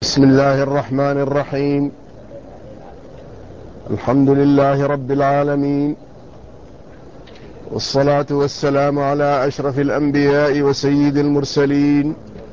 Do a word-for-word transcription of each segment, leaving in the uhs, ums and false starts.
بسم الله الرحمن الرحيم. الحمد لله رب العالمين، والصلاة والسلام على أشرف الأنبياء وسيد المرسلين،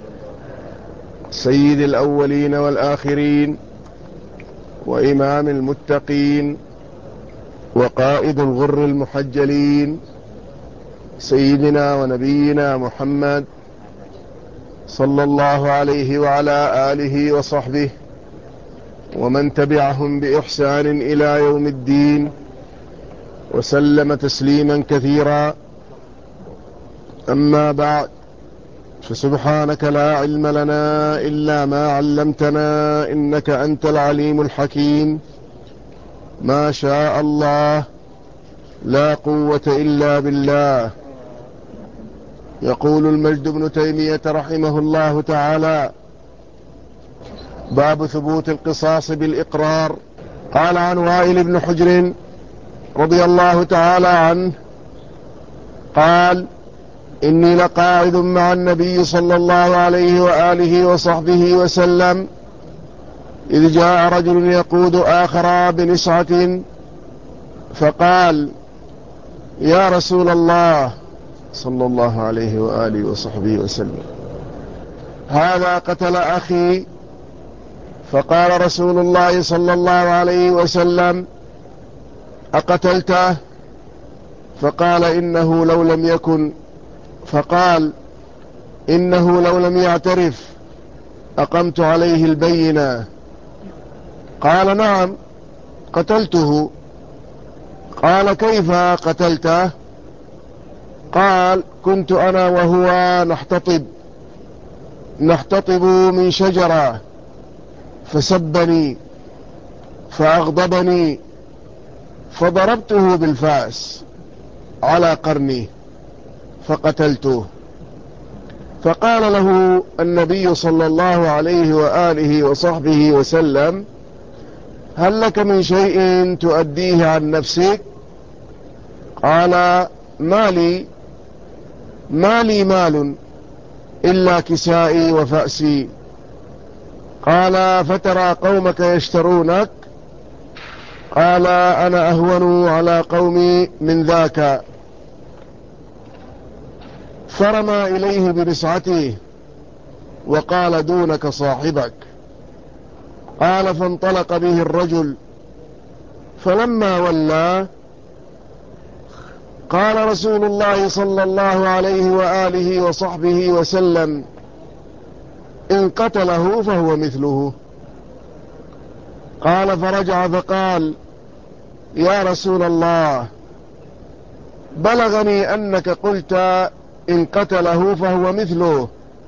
سيد الأولين والآخرين، وإمام المتقين، وقائد الغر المحجلين، سيدنا ونبينا محمد صلى الله عليه وعلى آله وصحبه ومن تبعهم بإحسان إلى يوم الدين، وسلم تسليما كثيرا. أما بعد، فسبحانك لا علم لنا إلا ما علمتنا، إنك أنت العليم الحكيم. ما شاء الله، لا قوة إلا بالله. يقول المجد بن تيمية رحمه الله تعالى: باب ثبوت القصاص بالإقرار. قال عن وائل بن حجر رضي الله تعالى عنه قال: إني لقاعد مع النبي صلى الله عليه وآله وصحبه وسلم، إذ جاء رجل يقود آخر بنسعة، فقال: يا رسول الله صلى الله عليه وآله وصحبه وسلم، هذا قتل أخي. فقال رسول الله صلى الله عليه وسلم: أقتلته؟ فقال: إنه لو لم يكن فقال إنه لو لم يعترف أقمت عليه البينة. قال: نعم قتلته. قال: كيف قتلته؟ قال: كنت أنا وهو نحتطب نحتطب من شجرة، فسبني فأغضبني، فضربته بالفأس على قرني فقتلته. فقال له النبي صلى الله عليه وآله وصحبه وسلم: هل لك من شيء تؤديه عن نفسك؟ قال: ما لي ما لي مال إلا كسائي وفأسي. قال: فترى قومك يشترونك؟ قال: أنا أهون على قومي من ذاك. فرمى إليه برسعته وقال: دونك صاحبك. قال: فانطلق به الرجل، فلما ولى قال رسول الله صلى الله عليه وآله وصحبه وسلم: إن قتله فهو مثله. قال: فرجع فقال: يا رسول الله، بلغني أنك قلت إن قتله فهو مثله،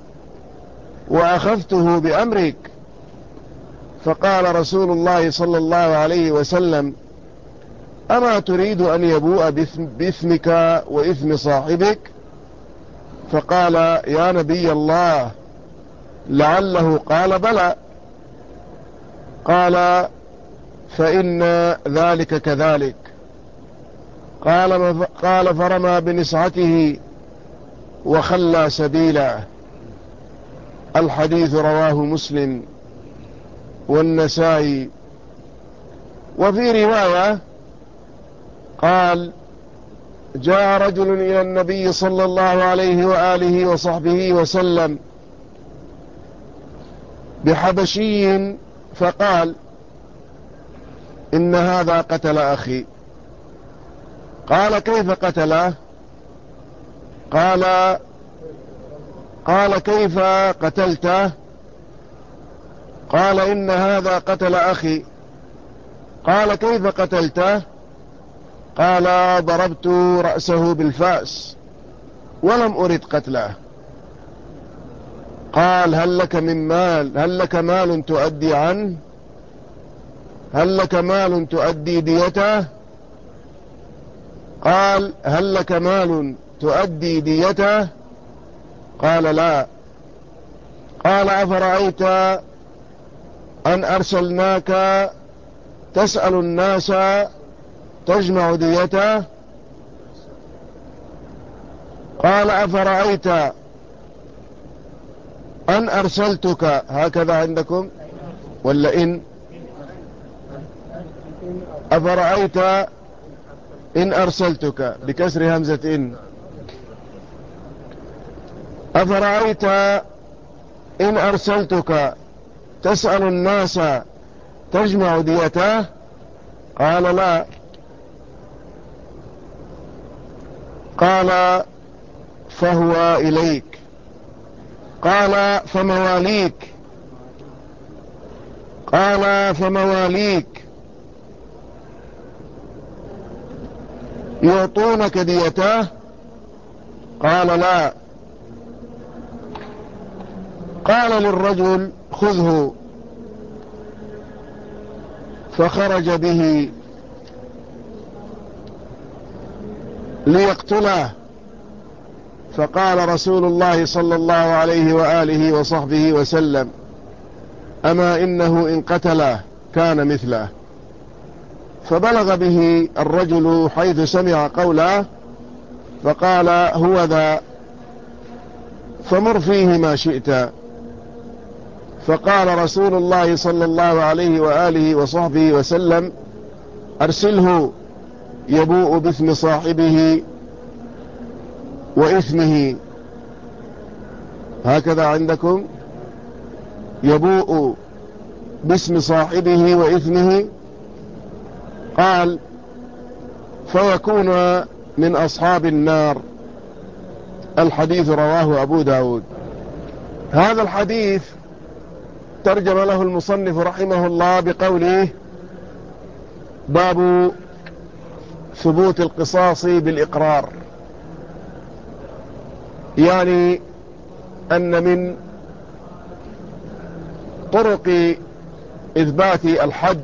وأخذته بأمرك. فقال رسول الله صلى الله عليه وسلم: أما تريد أن يبوء بإثمك وإثم صاحبك؟ فقال: يا نبي الله، لعله قال بلى. قال: فإن ذلك كذلك. قال قال فرمى بنسعته وخلى سبيله. الحديث رواه مسلم والنسائي. وفي رواية قال: جاء رجل إلى النبي صلى الله عليه وآله وصحبه وسلم بحبشي، فقال: إن هذا قتل أخي. قال: كيف قتله؟ قال قال كيف قتلته؟ قال: إن هذا قتل أخي. قال: كيف قتلته؟ قال: ضربت رأسه بالفأس ولم أرد قتله. قال: هل لك من مال هل لك مال تؤدي عنه؟ هل لك مال تؤدي ديته؟ قال: هل لك مال تؤدي ديته؟ قال: لا. قال: أفرأيت أن أرسلناك تسأل الناس تجمع ديته؟ قال: أفرأيت أن أرسلتك، هكذا عندكم، ولا إن؟ أفرأيت إن أرسلتك بكسر همزة إن. أفرأيت إن أرسلتك تسأل الناس تجمع ديته؟ قال لا. قال فهو إليك. قال فمواليك. قال فمواليك يعطونك ديته؟ قال لا. قال للرجل خذه، فخرج به ليقتله. فقال رسول الله صلى الله عليه وآله وصحبه وسلم: أما إنه إن قتله كان مثله. فبلغ به الرجل حيث سمع قوله، فقال: هو ذا، فمر فيه ما شئت. فقال رسول الله صلى الله عليه وآله وصحبه وسلم: أرسله يبوء باسم صاحبه وإثمه. هكذا عندكم؟ يبوء باسم صاحبه وإثمه. قال: فيكون من أصحاب النار. الحديث رواه أبو داود. هذا الحديث ترجم له المصنف رحمه الله بقوله: باب ثبوت القصاص بالإقرار. يعني أن من طرق إثبات الحد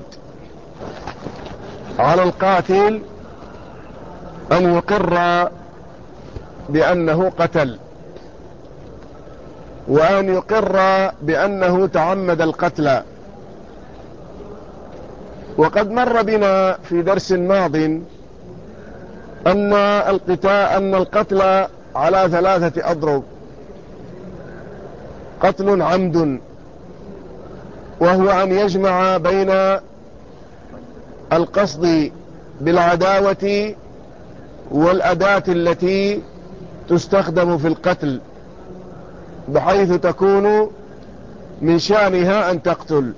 على القاتل أن يقر بأنه قتل، وأن يقر بأنه تعمد القتل. وقد مر بنا في درس ماض أن القتال أن القتل على ثلاثة أضرب: قتل عمد، وهو أن يجمع بين القصد بالعداوة والأداة التي تستخدم في القتل، بحيث تكون من شأنها أن تقتل.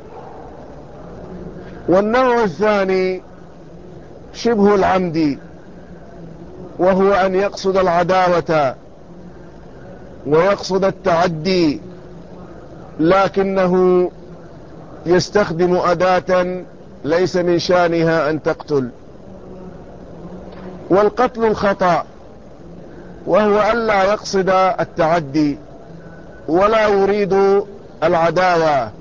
والنوع الثاني شبه العمد، وهو أن يقصد العداوة ويقصد التعدي، لكنه يستخدم أداة ليس من شأنها أن تقتل. والقتل الخطأ، وهو ألا يقصد التعدي ولا يريد العداوة،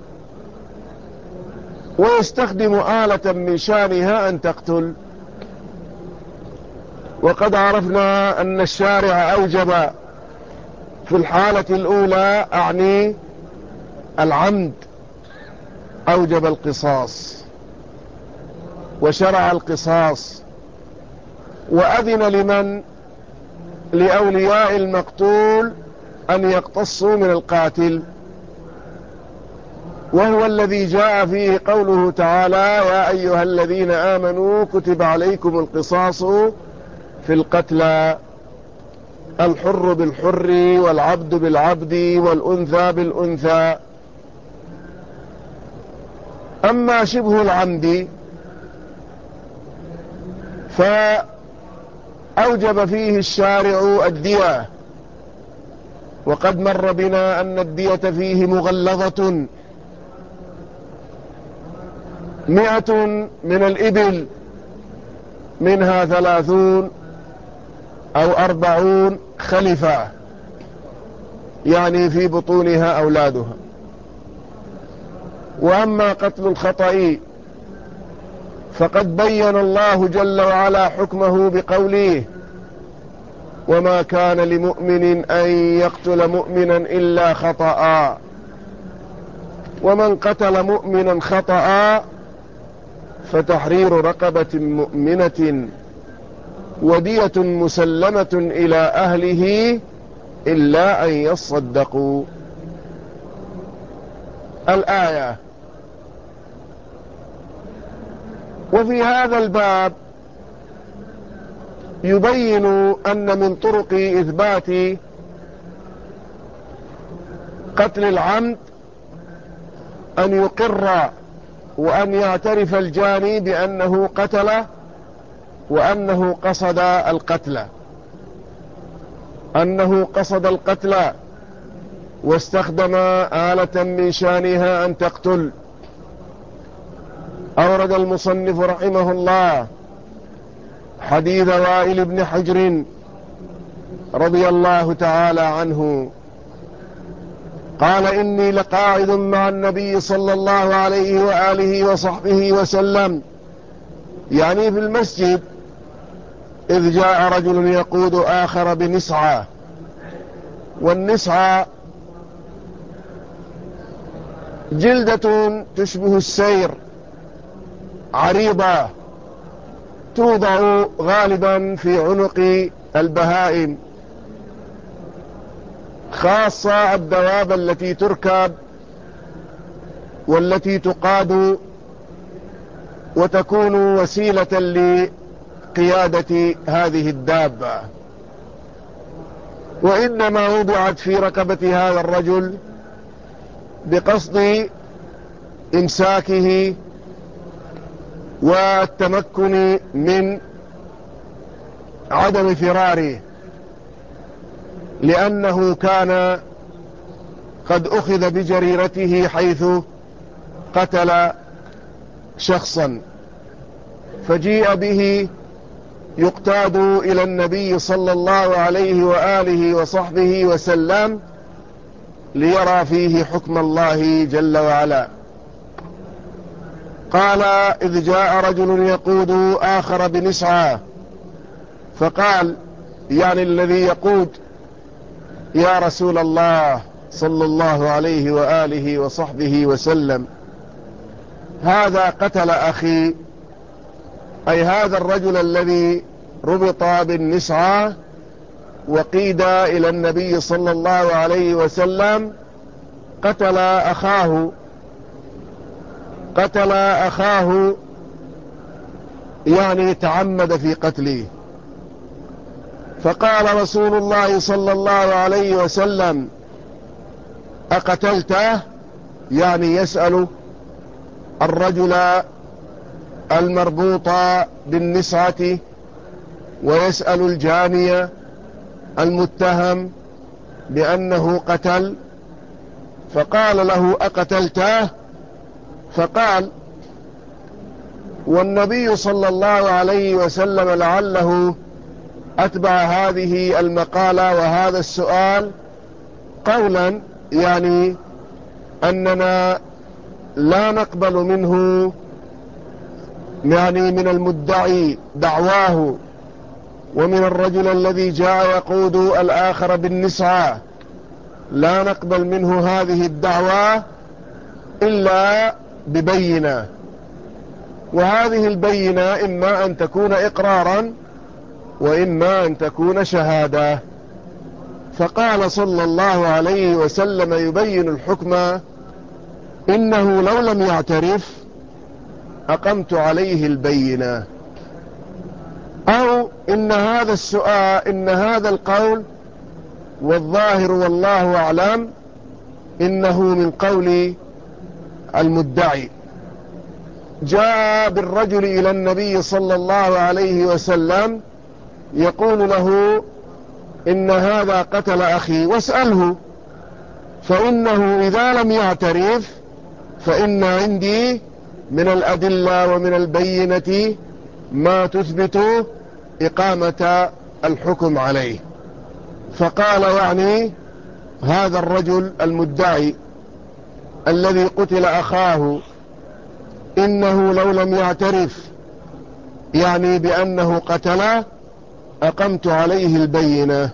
ويستخدم آلة من شأنها أن تقتل. وقد عرفنا أن الشارع أوجب في الحالة الأولى، أعني العمد، أوجب القصاص وشرع القصاص، وأذن لمن لأولياء المقتول أن يقتصوا من القاتل، وهو الذي جاء فيه قوله تعالى: يا أيها الذين آمنوا كتب عليكم القصاص في القتلى، الحر بالحر والعبد بالعبد والأنثى بالأنثى. أما شبه العمد فأوجب فيه الشارع الدية، وقد مر بنا أن الدية فيه مغلظة: مئة من الإبل، منها ثلاثون أو أربعون خلفة، يعني في بطونها أولادها. وأما قتل الخطأ فقد بين الله جل وعلا حكمه بقوله: وما كان لمؤمن أن يقتل مؤمنا إلا خطأ، ومن قتل مؤمنا خطأ فتحرير رقبة مؤمنة ودية مسلمة إلى أهله إلا أن يصدقوا. الآية. وفي هذا الباب يبين أن من طرق إثبات قتل العمد أن يقر وأن يعترف الجاني بأنه قتل وأنه قصد القتل أنه قصد القتل واستخدم آلة من شانها أن تقتل. أورد المصنف رحمه الله حديث وائل بن حجر رضي الله تعالى عنه قال: إني لقاعد مع النبي صلى الله عليه وآله وصحبه وسلم، يعني في المسجد، إذ جاء رجل يقود آخر بنسعة، والنسعة جلدة تشبه السير عريضة توضع غالبا في عنق البهائم، خاصة الدواب التي تركب والتي تقاد وتكون وسيلة لقيادة هذه الدابة. وإنما وضعت في ركبة هذا الرجل بقصد إمساكه والتمكن من عدم فراره، لأنه كان قد أخذ بجريرته حيث قتل شخصا، فجيء به يقتاد إلى النبي صلى الله عليه وآله وصحبه وسلم ليرى فيه حكم الله جل وعلا. قال: إذ جاء رجل يقود آخر بنسعة، فقال يعني الذي يقود: يا رسول الله صلى الله عليه وآله وصحبه وسلم، هذا قتل أخي، أي هذا الرجل الذي ربط بالنسعة وقيد إلى النبي صلى الله عليه وسلم قتل أخاه قتل أخاه يعني تعمد في قتله. فقال رسول الله صلى الله عليه وسلم: أقتلته؟ يعني يسأل الرجل المربوط بالنسعة ويسأل الجاني المتهم بأنه قتل، فقال له: أقتلته؟ فقال، والنبي صلى الله عليه وسلم لعله أتبع هذه المقالة وهذا السؤال قولا يعني أننا لا نقبل منه، يعني من المدعي دعواه ومن الرجل الذي جاء يقود الآخر بالنسعة لا نقبل منه هذه الدعوة إلا ببينة، وهذه البينة إما أن تكون إقرارا وإما أن تكون شهادة. فقال صلى الله عليه وسلم يبين الحكم: إنه لو لم يعترف أقمت عليه البينة، أو إن هذا السؤال إن هذا القول والظاهر والله أعلم إنه من قول المدعي. جاء بالرجل إلى النبي صلى الله عليه وسلم يقول له: إن هذا قتل أخي، واسأله، فإنه إذا لم يعترف فإن عندي من الأدلة ومن البينة ما تثبت إقامة الحكم عليه. فقال يعني هذا الرجل المدعي الذي قتل أخاه: إنه لو لم يعترف يعني بأنه قتل أقمت عليه البينة.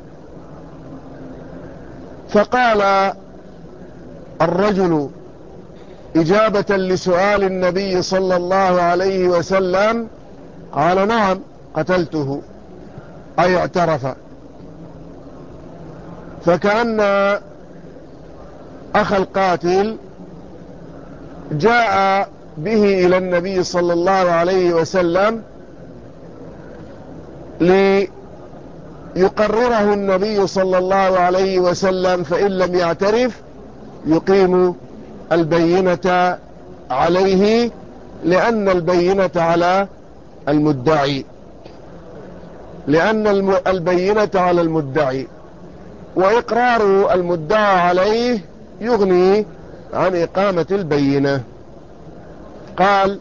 فقال الرجل إجابة لسؤال النبي صلى الله عليه وسلم: قال: نعم قتلته، أي اعترف. فكأن أخ القاتل جاء به إلى النبي صلى الله عليه وسلم ليقرره النبي صلى الله عليه وسلم، فإن لم يعترف يقيم البينة عليه، لأن البينة على المدعي لأن البينة على المدعي وإقرار المدعى عليه يغني عن إقامة البينة. قال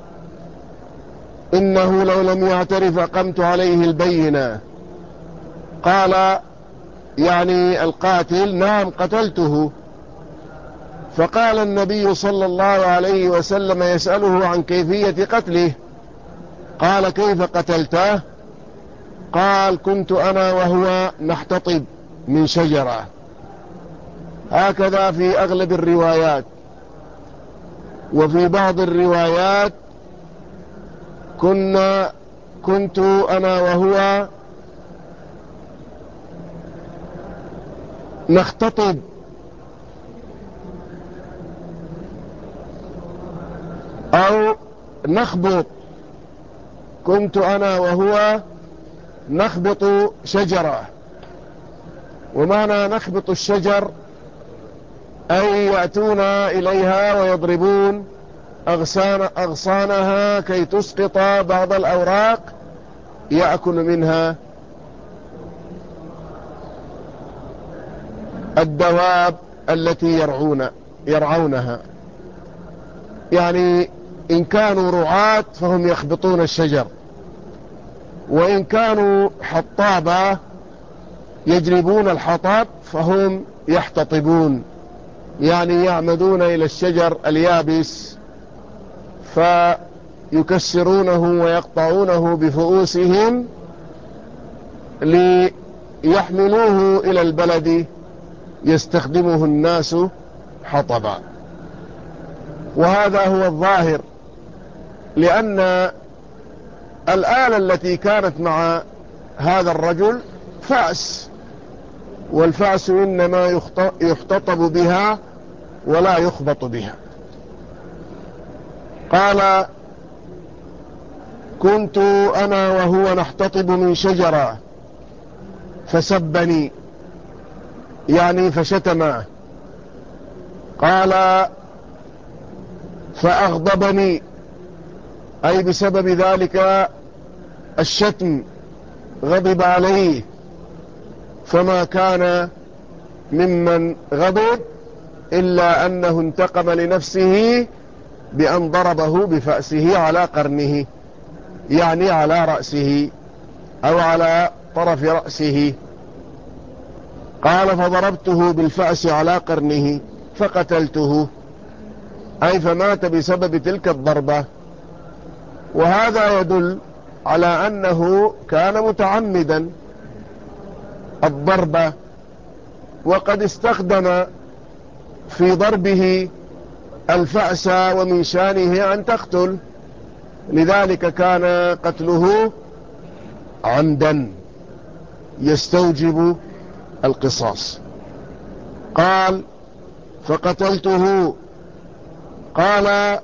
إنه لو لم يعترف أقمت عليه البينة. قال يعني القاتل نعم قتلته. فقال النبي صلى الله عليه وسلم يسأله عن كيفية قتله، قال كيف قتلته؟ قال كنت أنا وهو نحتطب من شجرة. هكذا في أغلب الروايات. وفي بعض الروايات كنا كنت أنا وهو نختطب أو نخبط، كنت أنا وهو نخبط شجرة. ومعنى نخبط الشجر أي يأتون إليها ويضربون أغصان أغصانها كي تسقط بعض الأوراق يأكل منها الدواب التي يرعون يرعونها. يعني إن كانوا رعاة فهم يخبطون الشجر، وإن كانوا حطابة يجلبون الحطب فهم يحتطبون، يعني يعمدون إلى الشجر اليابس فيكسرونه ويقطعونه بفؤوسهم ليحملوه إلى البلد يستخدمه الناس حطبا. وهذا هو الظاهر، لأن الآلة التي كانت مع هذا الرجل فأس، والفأس إنما يختطب بها ولا يخبط بها. قال كنت أنا وهو نحتطب من شجرة فسبني، يعني فشتمه. قال فأغضبني، أي بسبب ذلك الشتم غضب عليه، فما كان ممن غضب إلا أنه انتقم لنفسه بأن ضربه بفأسه على قرنه، يعني على رأسه أو على طرف رأسه. قال فضربته بالفأس على قرنه فقتلته، أي فمات بسبب تلك الضربة. وهذا يدل على أنه كان متعمدا الضربة، وقد استخدم في ضربه الفأس، ومن شانه أن تقتل، لذلك كان قتله عمدا يستوجب القصاص. قال فقتلته. قال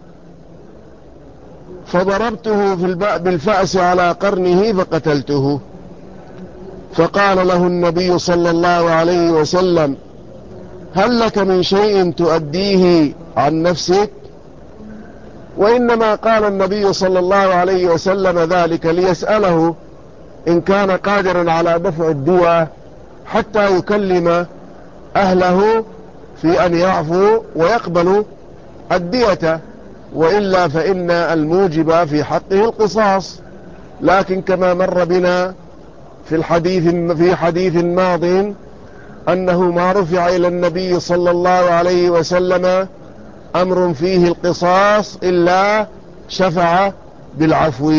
فضربته بالفأس على قرنه فقتلته. فقال له النبي صلى الله عليه وسلم هل لك من شيء تؤديه عن نفسك؟ وإنما قال النبي صلى الله عليه وسلم ذلك ليسأله إن كان قادرا على دفع الدية حتى يكلم أهله في أن يعفوا ويقبلوا الدية، وإلا فإن الموجب في حقه القصاص. لكن كما مر بنا في الحديث في حديث ماض أنه ما رفع إلى النبي صلى الله عليه وسلم أمر فيه القصاص إلا شفع بالعفو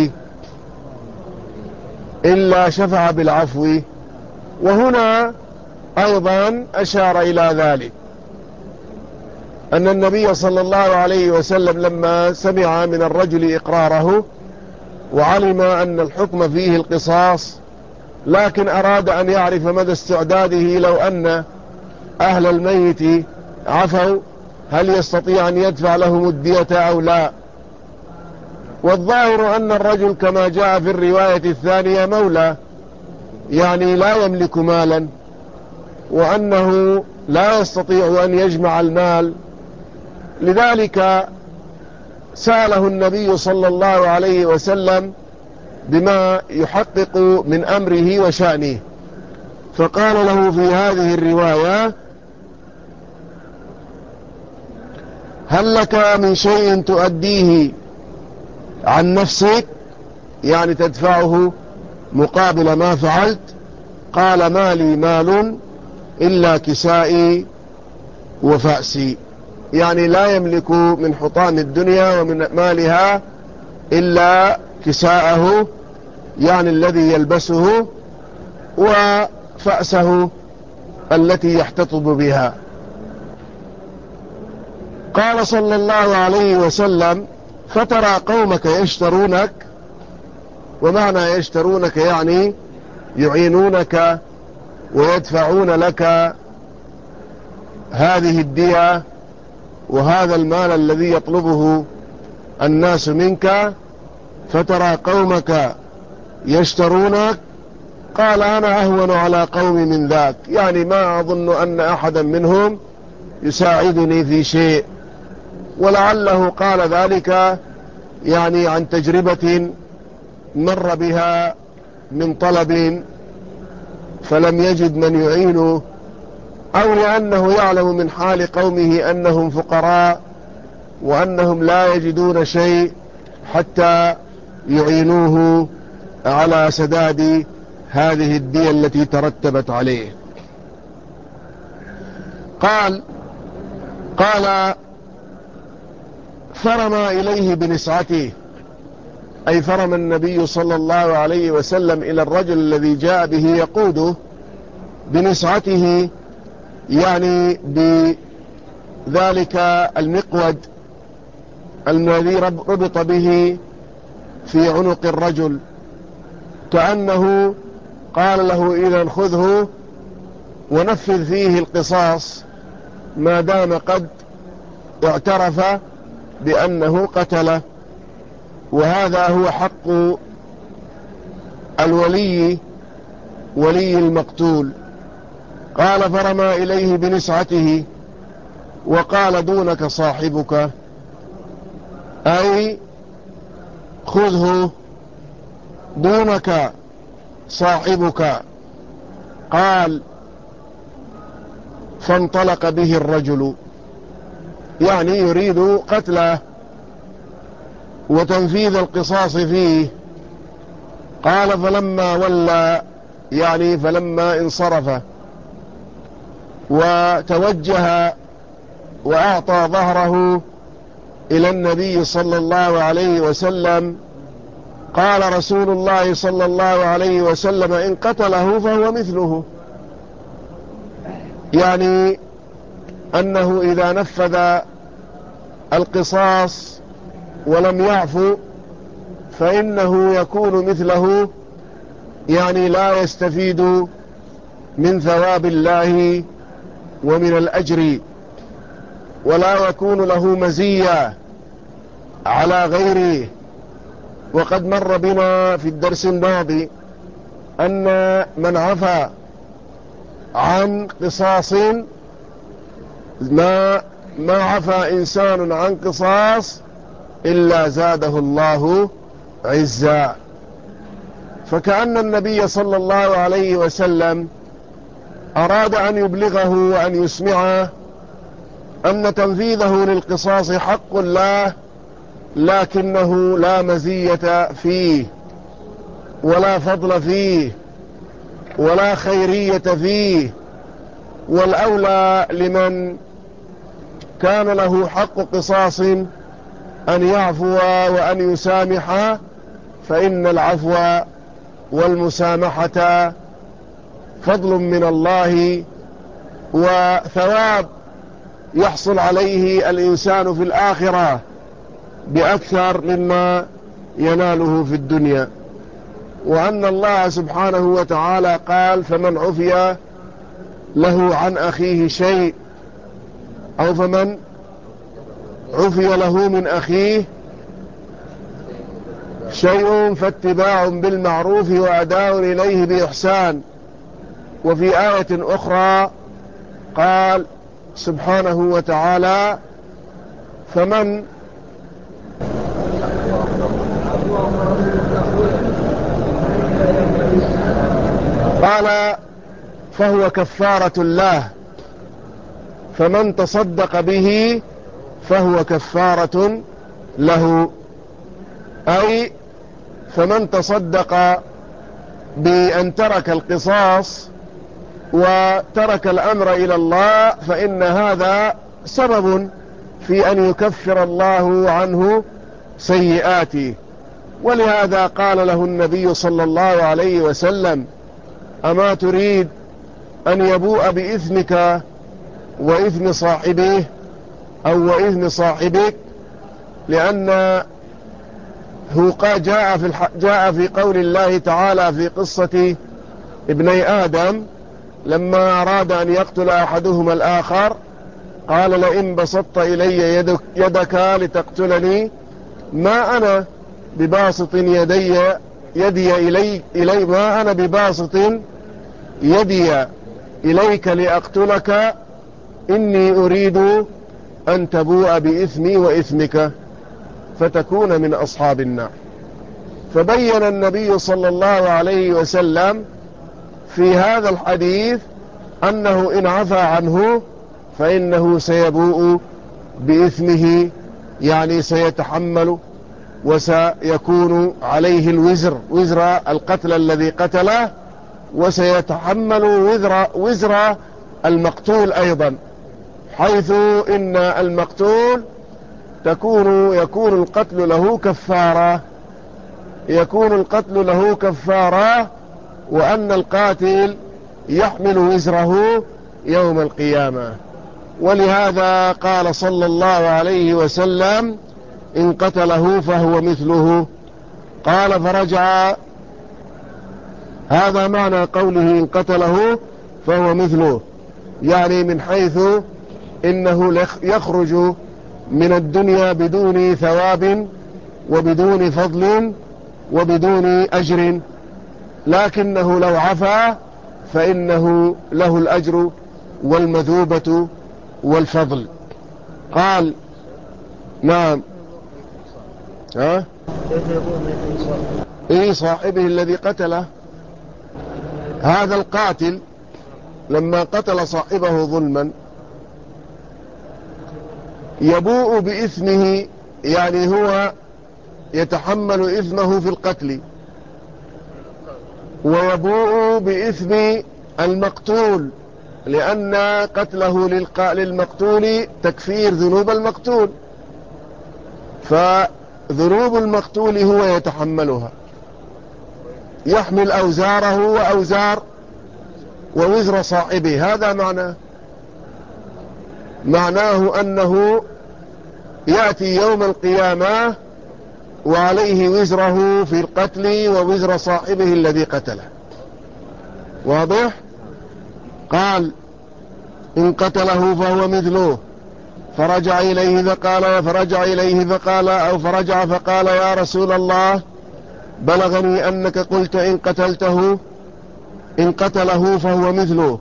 إلا شفع بالعفو. وهنا أيضا أشار إلى ذلك أن النبي صلى الله عليه وسلم لما سمع من الرجل إقراره وعلم أن الحكم فيه القصاص، لكن أراد أن يعرف مدى استعداده لو أن أهل الميت عفوا هل يستطيع أن يدفع لهم الدية أو لا؟ والظاهر أن الرجل كما جاء في الرواية الثانية مولى، يعني لا يملك مالا، وأنه لا يستطيع أن يجمع المال. لذلك سأله النبي صلى الله عليه وسلم بما يحقق من أمره وشأنه، فقال له في هذه الرواية: هل لك من شيء تؤديه عن نفسك، يعني تدفعه مقابل ما فعلت؟ قال: ما لي مال إلا كسائي وفأسي، يعني لا يملك من حطام الدنيا ومن مالها إلا كساءه، يعني الذي يلبسه، وفأسه التي يحتطب بها. قال صلى الله عليه وسلم: فترى قومك يشترونك، ومعنى يشترونك يعني يعينونك ويدفعون لك هذه الدية وهذا المال الذي يطلبه الناس منك. فترى قومك يشترونك، قال: أنا أهون على قومي من ذاك، يعني ما أظن أن أحدا منهم يساعدني في شيء. ولعله قال ذلك يعني عن تجربة مر بها من طلب فلم يجد من يعينه، أو لأنه يعلم من حال قومه أنهم فقراء وأنهم لا يجدون شيء حتى يعينوه على سداد هذه الدية التي ترتبت عليه. قال قال فرمى إليه بنسعته، أي فرمى النبي صلى الله عليه وسلم إلى الرجل الذي جاء به يقوده بنسعته، يعني بذلك المقود الذي ربط به في عنق الرجل، كأنه قال له: إذا خذه ونفذ فيه القصاص ما دام قد اعترف بأنه قتله. وهذا هو حق الولي، ولي المقتول. قال: فرمى إليه بنسعته وقال: دونك صاحبك، أي خذه دونك صاحبك. قال: فانطلق به الرجل، يعني يريد قتله وتنفيذ القصاص فيه. قال: فلما ولى، يعني فلما انصرف وتوجه وأعطى ظهره إلى النبي صلى الله عليه وسلم، قال رسول الله صلى الله عليه وسلم: إن قتله فهو مثله، يعني أنه إذا نفذ القصاص ولم يعفو فإنه يكون مثله، يعني لا يستفيد من ثواب الله ومن الأجر، ولا يكون له مزية على غيره. وقد مر بنا في الدرس الماضي أن من عفى عن قصاص، ما ما عفى إنسان عن قصاص إلا زاده الله عزا. فكأن النبي صلى الله عليه وسلم أراد أن يبلغه وأن يسمعه أن تنفيذه للقصاص حق الله، لكنه لا مزية فيه ولا فضل فيه ولا خيرية فيه، والأولى لمن كان له حق قصاص أن يعفو وأن يسامح، فإن العفو والمسامحة فضل من الله وثواب يحصل عليه الإنسان في الآخرة بأكثر مما يناله في الدنيا. وأن الله سبحانه وتعالى قال: فمن عفي له عن أخيه شيء، أو فمن عفي له من أخيه شيء فاتباع بالمعروف وأداء إليه بإحسان. وفي آية أخرى قال سبحانه وتعالى فمن قال فهو كفارة له، فمن تصدق به فهو كفارة له، أي فمن تصدق بأن ترك القصاص وترك الأمر إلى الله فإن هذا سبب في أن يكفر الله عنه سيئاته. ولهذا قال له النبي صلى الله عليه وسلم أما تريد أن يبوء بإثمك وإثم صاحبه أو وإثم صاحبك؟ لأن هو جاء في, الح... جاء في قول الله تعالى في قصة ابني آدم لما أراد أن يقتل أحدهما الآخر قال لئن بسطت إلي يدك, يدك لتقتلني ما أنا بباسط يدي يدي إلي, إلي ما أنا بباسط يدي إليك لأقتلك إني أريد أن تبوء بإثمي وإثمك فتكون من أصحاب النار. فبين النبي صلى الله عليه وسلم في هذا الحديث أنه إن عفى عنه فإنه سيبوء بإثمه، يعني سيتحمل وسيكون عليه الوزر وزر القتل الذي قتله، وسيتحمل وزر, وزر المقتول أيضا، حيث إن المقتول تكون يكون القتل له كفارة يكون القتل له كفارة وأن القاتل يحمل وزره يوم القيامة. ولهذا قال صلى الله عليه وسلم إن قتله فهو مثله. قال فرجع، هذا معنى قوله إن قتله فهو مثله، يعني من حيث إنه يخرج من الدنيا بدون ثواب وبدون فضل وبدون أجر، لكنه لو عفا فإنه له الأجر والمثوبة والفضل. قال نعم ها إيه صاحبه الذي قتله، هذا القاتل لما قتل صاحبه ظلما يبوء بإثمه، يعني هو يتحمل إثمه في القتل ويبوء بإثم المقتول، لأن قتله للمقتول تكفير ذنوب المقتول، فذنوب المقتول هو يتحملها، يحمل أوزاره وأوزار ووزر صاحبه. هذا معناه معناه أنه يأتي يوم القيامة وعليه وزره في القتل ووزر صاحبه الذي قتله. واضح؟ قال إن قتله فهو مثله. فرجع إليه فقال فرجع إليه فقال أو فرجع فقال يا رسول الله بلغني أنك قلت إن قتلته إن قتله فهو مثله،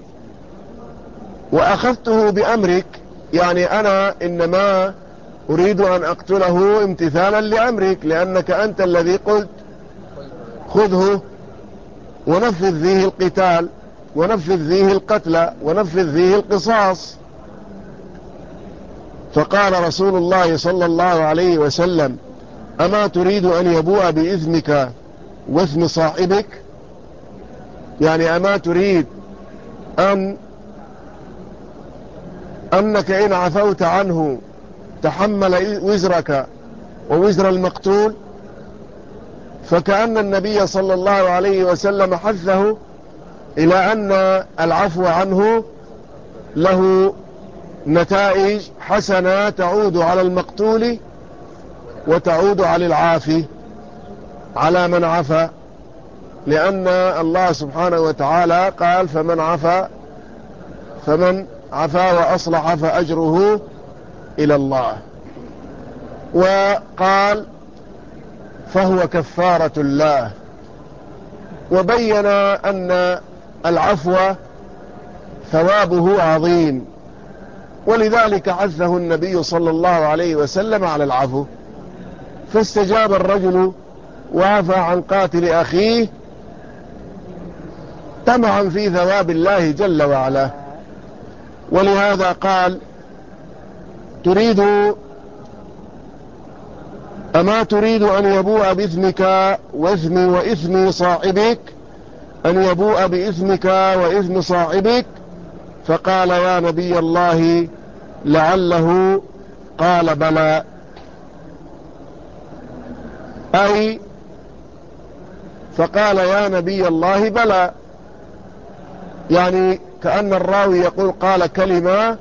وأخذته بأمرك، يعني أنا إنما أريد أن أقتله امتثالا لأمرك، لأنك أنت الذي قلت خذه ونفذ فيه القتال ونفذ فيه القتل ونفذ فيه القصاص. فقال رسول الله صلى الله عليه وسلم أما تريد أن يبوء بإثمك واثم صاحبك؟ يعني أما تريد أن أنك إن عفوت عنه تحمل وزرك ووزر المقتول؟ فكأن النبي صلى الله عليه وسلم حثه إلى أن العفو عنه له نتائج حسنة تعود على المقتول وتعود على العافي على من عفا، لأن الله سبحانه وتعالى قال فمن عفا فمن عفا وأصلح فأجره إلى الله. وقال فهو كفارة الله، وبين أن العفو ثوابه عظيم، ولذلك حثه النبي صلى الله عليه وسلم على العفو. فاستجاب الرجل وعفى عن قاتل أخيه طمعا في ثواب الله جل وعلا. ولهذا قال تريد أما تريد أن يبوء بإثمك وإثمي وإثم صاحبك، أن يبوء بإثمك وإثم صاحبك؟ فقال يا نبي الله لعله، قال بلى، أي فقال يا نبي الله بلى، يعني كأن الراوي يقول قال كلمة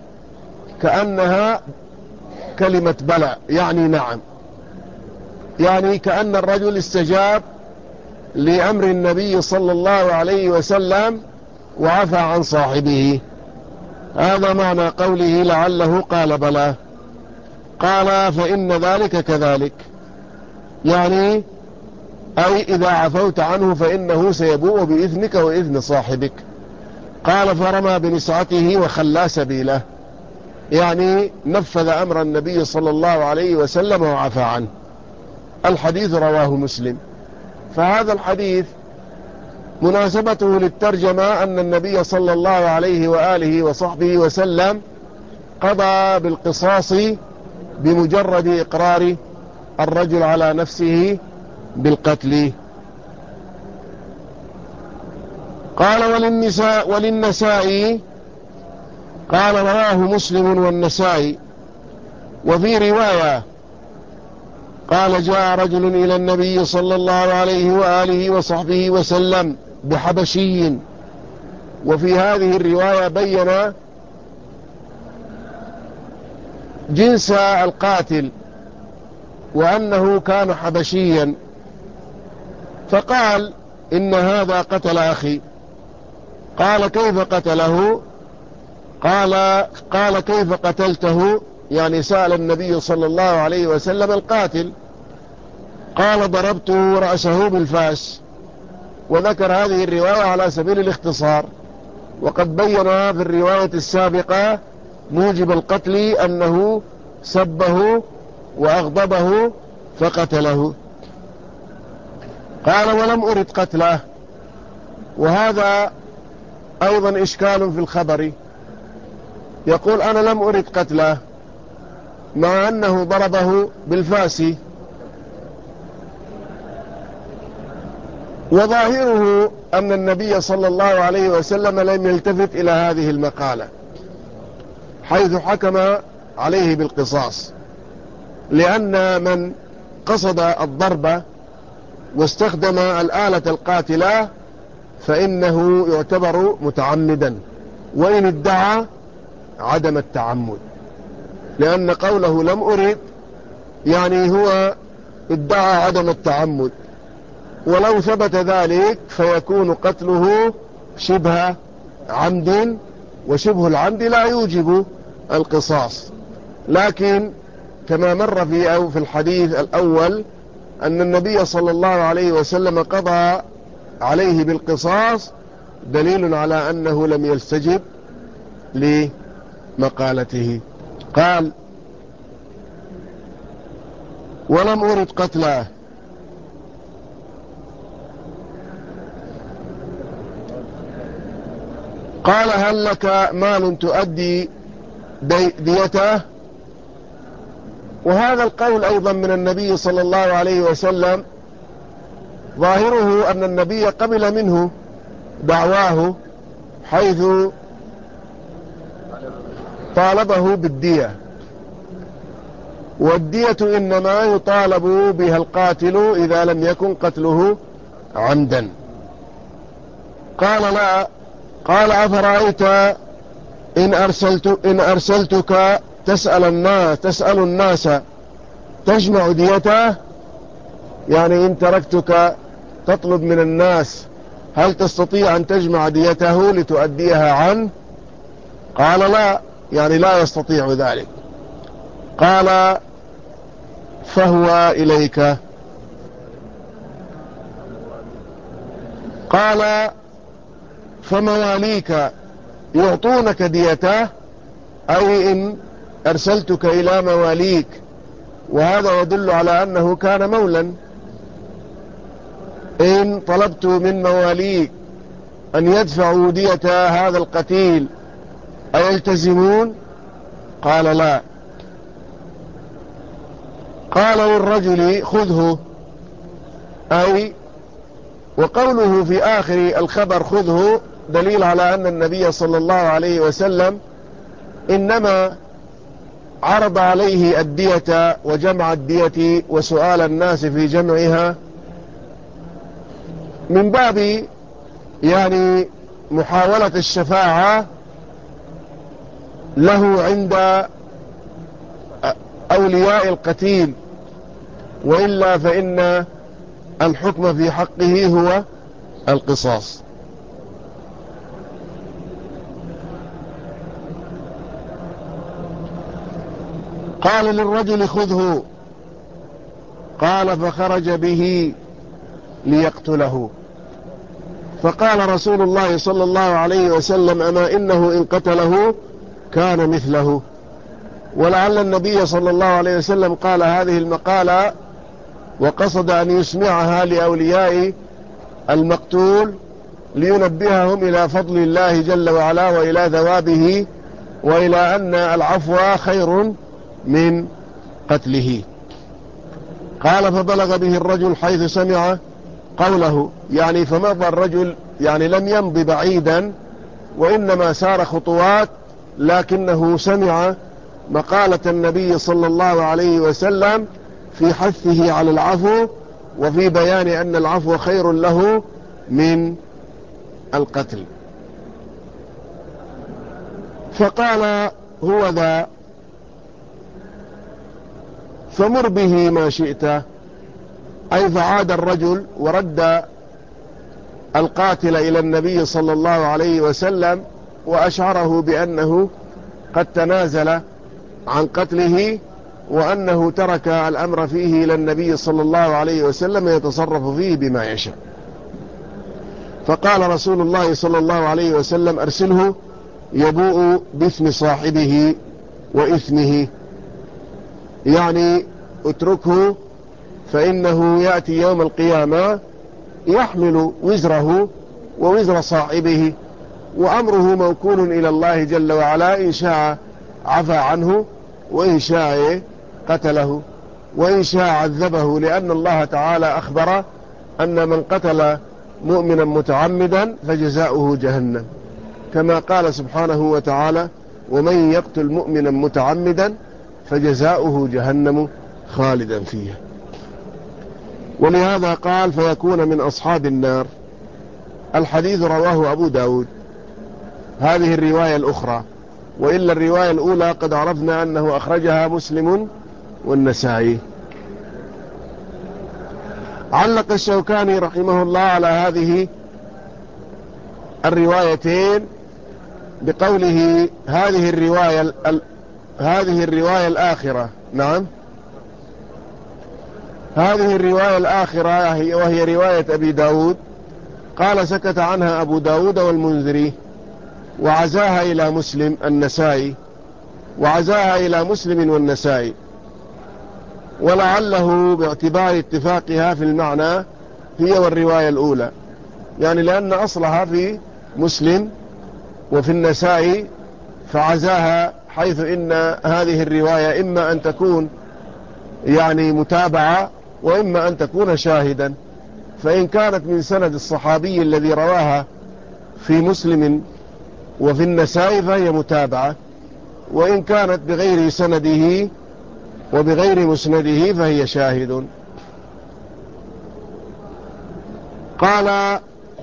كأنها كلمة بلى، يعني نعم، يعني كأن الرجل استجاب لأمر النبي صلى الله عليه وسلم وعفى عن صاحبه. هذا معنى قوله لعله قال بلى. قال فإن ذلك كذلك، يعني أي إذا عفوت عنه فإنه سيبوء بإثمك وإثم صاحبك. قال فرمى بنسعته وخلى سبيله، يعني نفذ أمر النبي صلى الله عليه وسلم وعفى عنه. الحديث رواه مسلم. فهذا الحديث مناسبته للترجمة أن النبي صلى الله عليه وآله وصحبه وسلم قضى بالقصاص بمجرد إقرار الرجل على نفسه بالقتل. قال وللنساء وللنسائي، قال رواه مسلم والنسائي. وفي رواية قال جاء رجل إلى النبي صلى الله عليه وآله وصحبه وسلم بحبشي، وفي هذه الرواية بين جنس القاتل وأنه كان حبشيا، فقال إن هذا قتل أخي. قال كيف قتله؟ قال قال كيف قتلته؟ يعني سأل النبي صلى الله عليه وسلم القاتل. قال ضربت رأسه بالفاس. وذكر هذه الرواية على سبيل الاختصار، وقد بين في الرواية السابقة موجب القتل أنه سبه وأغضبه فقتله. قال ولم أرد قتله، وهذا أيضا إشكال في الخبر. يقول أنا لم أرد قتله مع أنه ضربه بالفاس، وظاهره أن النبي صلى الله عليه وسلم لم يلتفت إلى هذه المقالة حيث حكم عليه بالقصاص، لأن من قصد الضرب واستخدم الآلة القاتلة فإنه يعتبر متعمدا، وإن ادعى عدم التعمد، لأن قوله لم أرد يعني هو ادعى عدم التعمد، ولو ثبت ذلك فيكون قتله شبه عمد، وشبه العمد لا يوجب القصاص. لكن كما مر في أو في الحديث الأول أن النبي صلى الله عليه وسلم قضى عليه بالقصاص دليل على أنه لم يستجب لمقالته. قال ولم أرد قتله. قال هل لك مال تؤدي ديته؟ وهذا القول أيضا من النبي صلى الله عليه وسلم ظاهره أن النبي قبل منه دعواه، حيث طالبه بالدية، والدية إنما يطالب بها القاتل إذا لم يكن قتله عمدا. قال لا. قال أفرأيت إن أرسلت إن أرسلتك تسأل الناس تسأل الناس تجمع ديته؟ يعني إن تركتك تطلب من الناس هل تستطيع أن تجمع ديته لتؤديها عنه؟ قال لا، يعني لا يستطيع ذلك. قال فهو إليك. قال فمواليك يعطونك ديته، أي إن أرسلتك إلى مواليك، وهذا يدل على أنه كان مولا. إن طلبت من مواليك أن يدفعوا دية هذا القتيل أيلتزمون؟ قال لا. قال للرجل خذه، أي وقوله في آخر الخبر خذه دليل على أن النبي صلى الله عليه وسلم إنما عرض عليه الدية وجمع الدية وسؤال الناس في جمعها من باب يعني محاولة الشفاعة له عند أولياء القتيل، وإلا فإن الحكم في حقه هو القصاص. قال للرجل خذه، قال فخرج به ليقتله. فقال رسول الله صلى الله عليه وسلم أما إنه إن قتله كان مثله. ولعل النبي صلى الله عليه وسلم قال هذه المقالة وقصد أن يسمعها لأولياء المقتول لينبههم إلى فضل الله جل وعلا وإلى ثوابه، وإلى أن العفو خير من قتله. قال فبلغ به الرجل حيث سمع قوله، يعني فمضى الرجل، يعني لم يمضي بعيدا وإنما سار خطوات، لكنه سمع مقالة النبي صلى الله عليه وسلم في حثه على العفو وفي بيان أن العفو خير له من القتل. فقال هو ذا فمر به ما شئت، أي فعاد الرجل ورد القاتل إلى النبي صلى الله عليه وسلم وأشعره بأنه قد تنازل عن قتله، وأنه ترك الأمر فيه إلى النبي صلى الله عليه وسلم يتصرف فيه بما يشاء. فقال رسول الله صلى الله عليه وسلم أرسله يبوء باسم صاحبه وإثمه، يعني اتركه فإنه يأتي يوم القيامة يحمل وزره ووزر صاحبه، وأمره موكول إلى الله جل وعلا، إن شاء عفى عنه وإن شاء قتله وإن شاء عذبه، لأن الله تعالى أخبر أن من قتل مؤمنا متعمدا فجزاؤه جهنم، كما قال سبحانه وتعالى ومن يقتل مؤمنا متعمدا فجزاؤه جهنم خالدا فيها. ولهذا قال فيكون من أصحاب النار. الحديث رواه أبو داود، هذه الرواية الأخرى، وإلا الرواية الأولى قد عرفنا أنه أخرجها مسلم والنسائي. علق الشوكاني رحمه الله على هذه الروايتين بقوله هذه الرواية ال... هذه الرواية الآخرة، نعم هذه الرواية الآخرة وهي رواية أبي داود، قال سكت عنها أبو داود والمنذري، وعزاها إلى مسلم النسائي وعزاها إلى مسلم والنسائي، ولعله باعتبار اتفاقها في المعنى هي والرواية الأولى، يعني لأن أصلها في مسلم وفي النسائي، فعزاها حيث إن هذه الرواية إما أن تكون يعني متابعة وإما أن تكون شاهدا، فإن كانت من سند الصحابي الذي رواها في مسلم وفي النسائي فهي متابعة، وإن كانت بغير سنده وبغير مسنده فهي شاهد. قال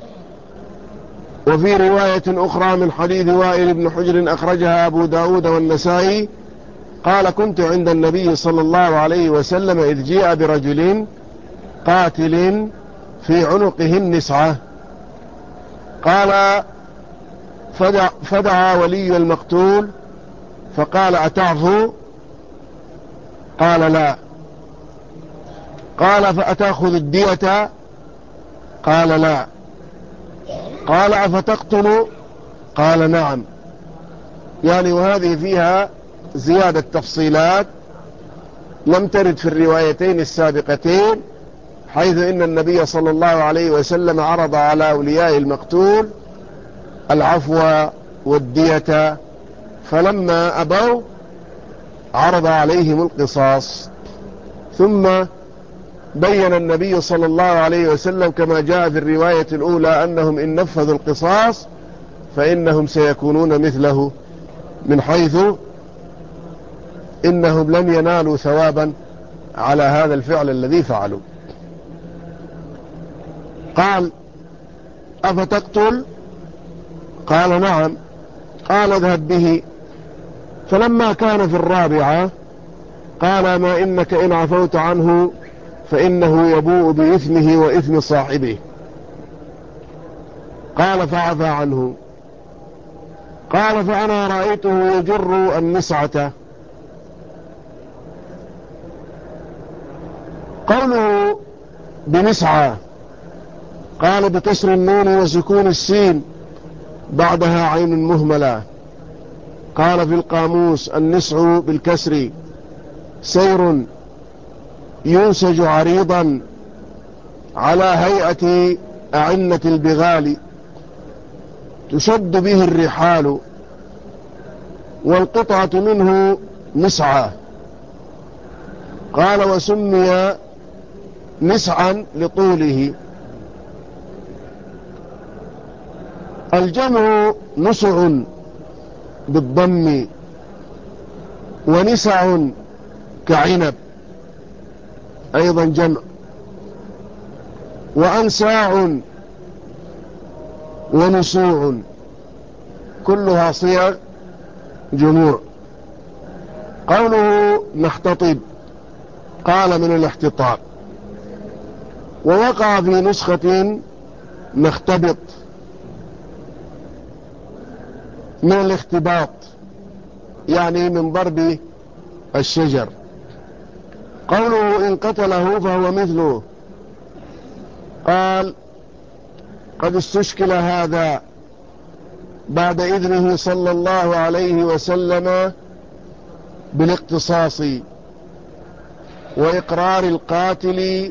وفي رواية أخرى من حديث وائل بن حجر أخرجها أبو داود والنسائي قال كنت عند النبي صلى الله عليه وسلم إذ جاء برجل قاتل في عنقه النسعة، قال فدع فدعا ولي المقتول فقال أتعفو؟ قال لا. قال فأتأخذ الدية؟ قال لا. قال أفتقتل؟ قال نعم. يعني وهذه فيها زيادة تفصيلات لم ترد في الروايتين السابقتين، حيث إن النبي صلى الله عليه وسلم عرض على أولياء المقتول العفو والدية، فلما أبوا عرض عليهم القصاص. ثم بين النبي صلى الله عليه وسلم كما جاء في الرواية الأولى أنهم إن نفذوا القصاص فإنهم سيكونون مثله، من حيث إنهم لن ينالوا ثوابا على هذا الفعل الذي فعلوا. قال أفتقتل؟ قال نعم. قال اذهب به. فلما كان في الرابعة قال ما إنك إن عفوت عنه فإنه يبوء بإثمه وإثم صاحبه. قال فعفى عنه. قال فأنا رأيته يجر النسعة. قوله بنسعة قال بكسر النون وسكون السين بعدها عين مهملة. قال في القاموس النسع بالكسر سير ينسج عريضا على هيئة أعنة البغال تشد به الرحال، والقطعة منه نسعة. قال وسمي نسعا لطوله. الجمع نسع بالضم، ونسع كعنب أيضا جمع، وأنساع ونسوع كلها صيغ جموع. قوله نحتطب قال من الاحتطاب. ووقع في نسخة نختبط من الاختباط، يعني من ضرب الشجر. قوله إن قتله فهو مثله، قال قد استشكل هذا بعد إذنه صلى الله عليه وسلم بالاقتصاص وإقرار القاتل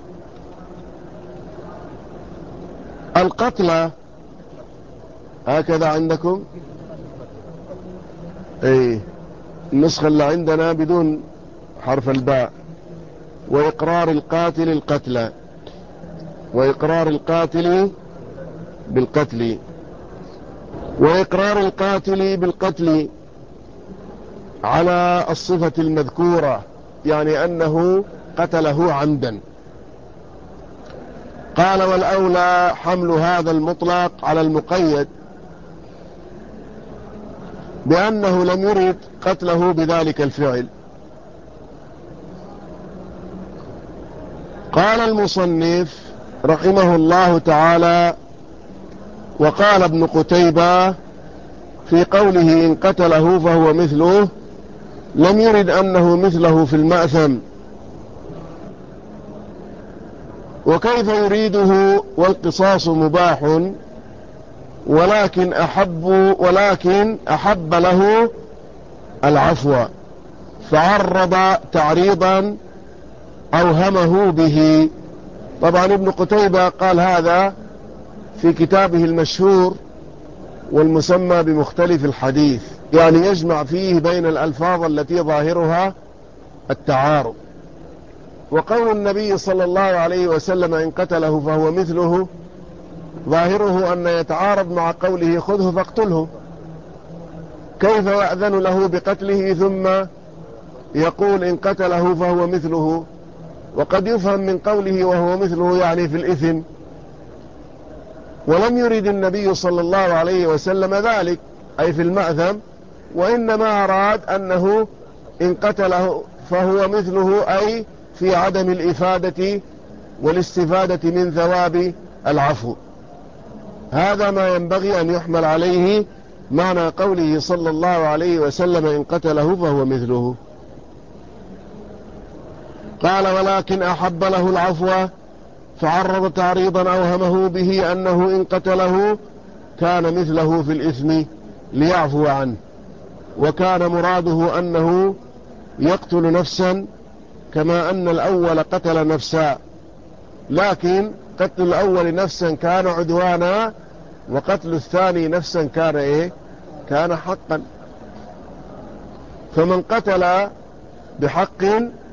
القتل. هكذا عندكم؟ ايه، النسخة اللي عندنا بدون حرف الباء. وإقرار القاتل القتل، وإقرار القاتل بالقتل، وإقرار القاتل بالقتل على الصفة المذكورة، يعني أنه قتله عمدا. قال والأولى حمل هذا المطلق على المقيد بأنه لم يرد قتله بذلك الفعل. قال المصنف رحمه الله تعالى وقال ابن قتيبة في قوله إن قتله فهو مثله لم يرد أنه مثله في المأثم، وكيف يريده والقصاص مباح، ولكن أحب ولكن أحب له العفو فعرض تعريضا أوهمه به. طبعا ابن قتيبة قال هذا في كتابه المشهور والمسمى بمختلف الحديث، يعني يجمع فيه بين الألفاظ التي ظاهرها التعارض. وقول النبي صلى الله عليه وسلم إن قتله فهو مثله ظاهره أن يتعارض مع قوله خذه فاقتله. كيف يأذن له بقتله ثم يقول إن قتله فهو مثله؟ وقد يفهم من قوله وهو مثله يعني في الإثم، ولم يرد النبي صلى الله عليه وسلم ذلك أي في المأثم، وإنما أراد أنه إن قتله فهو مثله أي في عدم الإفادة والاستفادة من ثواب العفو. هذا ما ينبغي أن يحمل عليه معنى قوله صلى الله عليه وسلم إن قتله فهو مثله. قال ولكن أحب له العفو فعرض تعريضا أوهمه به أنه إن قتله كان مثله في الإثم ليعفو عنه، وكان مراده أنه يقتل نفسا كما أن الأول قتل نفسا، لكن قتل الأول نفسا كان عدوانا، وقتل الثاني نفسا كان إيه؟ كان حقا. فمن قتل بحق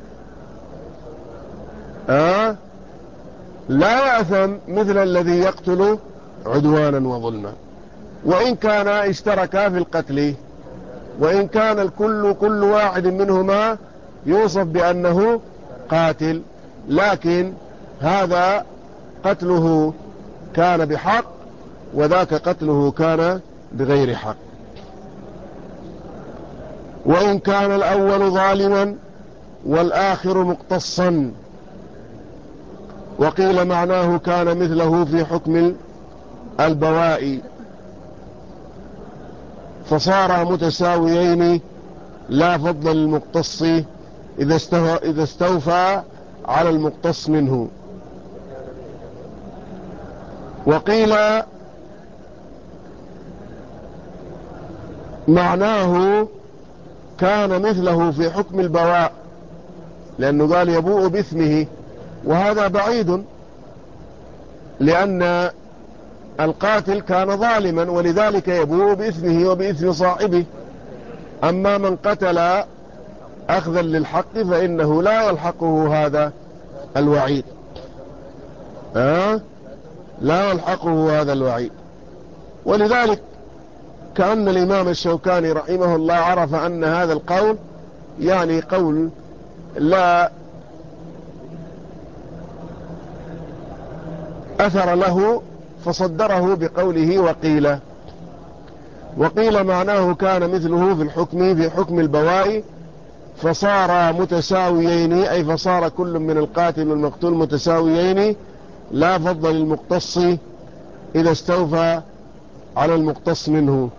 آه لا يأثم مثل الذي يقتل عدوانا وظلما، وإن كان اشتركا في القتل، وإن كان الكل كل واحد منهما يوصف بأنه قاتل، لكن هذا قتله كان بحق وذاك قتله كان بغير حق. وإن كان الأول ظالما والآخر مقتصا. وقيل معناه كان مثله في حكم البواء فصار متساويين لا فضل للمقتص إذا استوفى على المقتص منه. وقيل معناه كان مثله في حكم البواء، لأنه قال يبوء بإثمه، وهذا بعيد لأن القاتل كان ظالما ولذلك يبوء بإثمه وبإثم صاحبه. أما من قتل أخذا للحق فإنه لا يلحقه هذا الوعيد، أه؟ لا يلحقه هذا الوعيد. ولذلك كأن الإمام الشوكاني رحمه الله عرف أن هذا القول يعني قول لا أثر له، فصدره بقوله وقيل. وقيل معناه كان مثله في الحكم في حكم البواء فصار متساويين، أي فصار كل من القاتل والمقتول متساويين لا فضل للمقتص إذا استوفى على المقتص منه.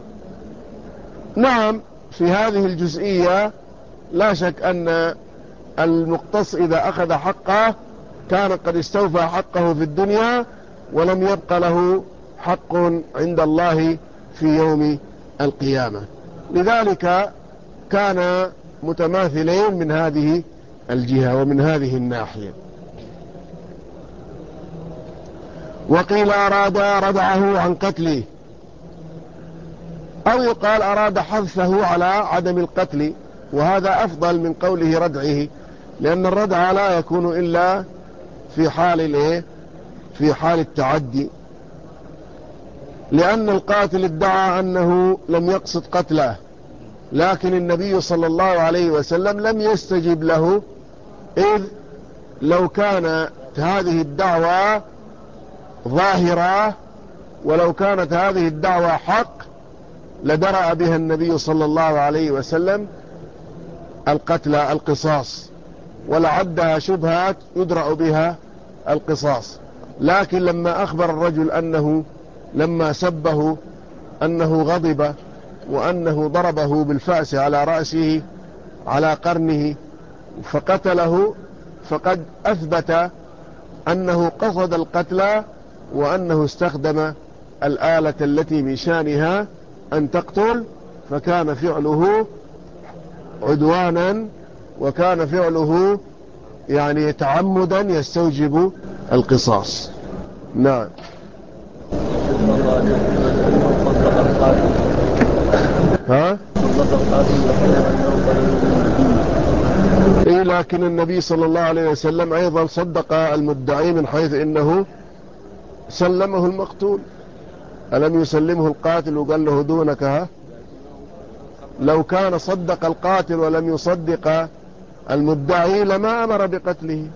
نعم، في هذه الجزئية لا شك أن المقتص إذا أخذ حقه كان قد استوفى حقه في الدنيا ولم يبق له حق عند الله في يوم القيامة، لذلك كان متماثلين من هذه الجهة ومن هذه الناحية. وقيل أراد ردعه عن قتله، أو يقال أراد حثه على عدم القتل، وهذا أفضل من قوله ردعه، لأن الردع لا يكون إلا في حال الايه في حال التعدي، لأن القاتل ادعى أنه لم يقصد قتله، لكن النبي صلى الله عليه وسلم لم يستجب له، إذ لو كانت هذه الدعوة ظاهرة ولو كانت هذه الدعوة حق لدرأ بها النبي صلى الله عليه وسلم القتل القصاص، ولعدها شبهات يدرأ بها القصاص. لكن لما أخبر الرجل أنه لما سبه أنه غضب وأنه ضربه بالفأس على رأسه على قرنه فقتله، فقد أثبت أنه قصد القتل وأنه استخدم الآلة التي من شانها أن تقتل، فكان فعله عدوانا وكان فعله يعني تعمدا يستوجب القصاص. نعم. ها؟ إيه، لكن النبي صلى الله عليه وسلم أيضا صدق المدعي من حيث إنه سلمه المقتول، ألم يسلمه القاتل وقال له دونك؟ ها؟ لو كان صدق القاتل ولم يصدق المدعي لما أمر بقتله،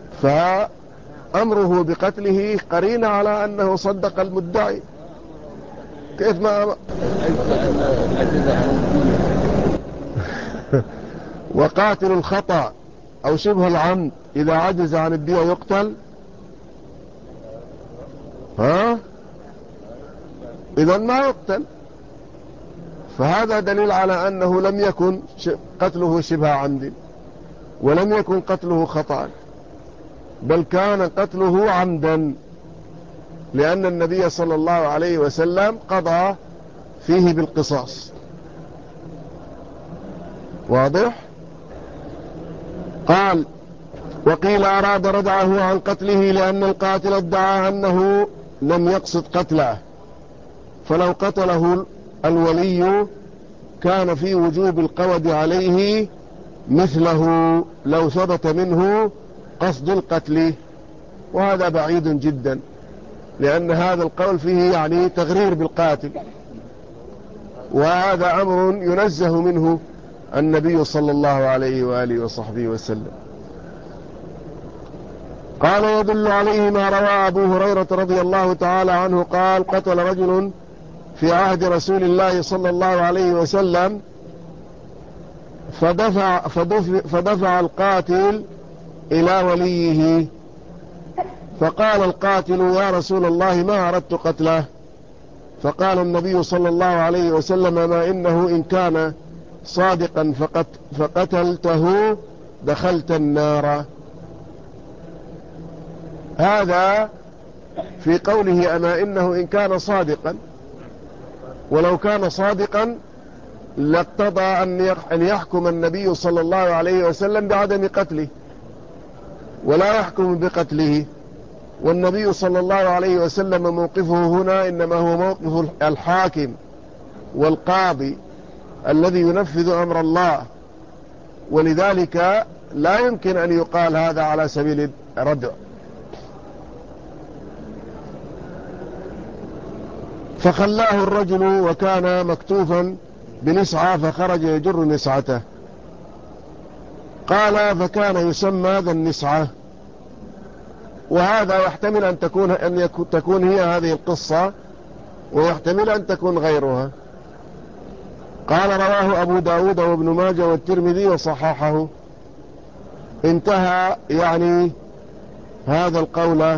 فأمره بقتله قرين على أنه صدق المدعي. كيف ما أمر؟ وقاتل الخطأ أو شبه العمد إذا عجز عن الدية يقتل؟ ها؟ إذن ما يقتل، فهذا دليل على أنه لم يكن قتله شبه عمد. ولم يكن قتله خطأ، بل كان قتله عمدا، لأن النبي صلى الله عليه وسلم قضى فيه بالقصاص. واضح؟ قال: وقيل أراد ردعه عن قتله لأن القاتل ادعى أنه لم يقصد قتله، فلو قتله الولي كان في وجوب القود عليه مثله لو ثبت منه قصد القتل، وهذا بعيد جدا، لأن هذا القول فيه يعني تغرير بالقاتل، وهذا أمر ينزه منه النبي صلى الله عليه وآله وصحبه وسلم. قال: يدل عليه ما روى أبو هريرة رضي الله تعالى عنه قال: قتل رجل في عهد رسول الله صلى الله عليه وسلم، فدفع, فدفع, فدفع القاتل إلى وليه، فقال القاتل: يا رسول الله ما أردت قتله. فقال النبي صلى الله عليه وسلم: ما إنه إن كان صادقا فقت فقتلته دخلت النار. هذا في قوله أما إنه إن كان صادقا، ولو كان صادقا لاقتضى أن يحكم النبي صلى الله عليه وسلم بعدم قتله ولا يحكم بقتله، والنبي صلى الله عليه وسلم موقفه هنا إنما هو موقف الحاكم والقاضي الذي ينفذ أمر الله، ولذلك لا يمكن أن يقال هذا على سبيل الردع. فخلاه الرجل وكان مكتوفا بنسعة، فخرج يجر نسعته. قال: فكان يسمى ذا النسعة. وهذا يحتمل أن تكون أن تكون هي هذه القصة، ويحتمل أن تكون غيرها. قال: رواه أبو داود وابن ماجه والترمذي وصححه. انتهى يعني هذا القول.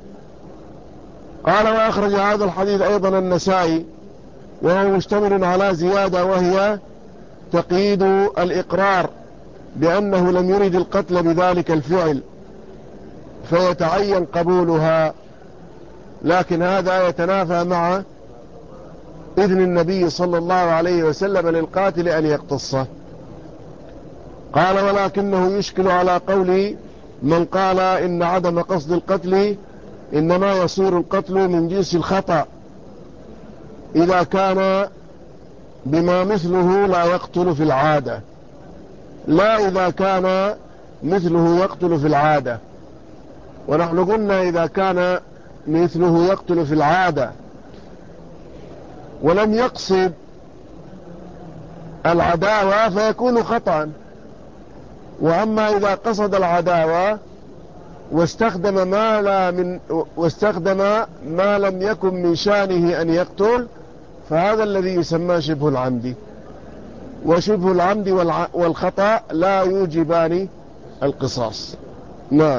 قال: وأخرج هذا الحديث أيضا النسائي، وهو مشتمل على زيادة، وهي تقييد الإقرار بأنه لم يرد القتل بذلك الفعل فيتعين قبولها، لكن هذا يتنافى مع إذن النبي صلى الله عليه وسلم للقاتل أن يقتصه. قال: ولكنه يشكل على قول من قال إن عدم قصد القتل إنما يصير القتل من جنس الخطأ إذا كان بما مثله لا يقتل في العادة، لا إذا كان مثله يقتل في العادة. ونحن قلنا إذا كان مثله يقتل في العادة ولم يقصد العداوة فيكون خطأ، وأما إذا قصد العداوة واستخدم ما لا من واستخدم ما لم يكن من شانه أن يقتل، فهذا الذي يسمى شبه العمد. وشبه العمد والخطأ لا يوجبان القصاص. نعم.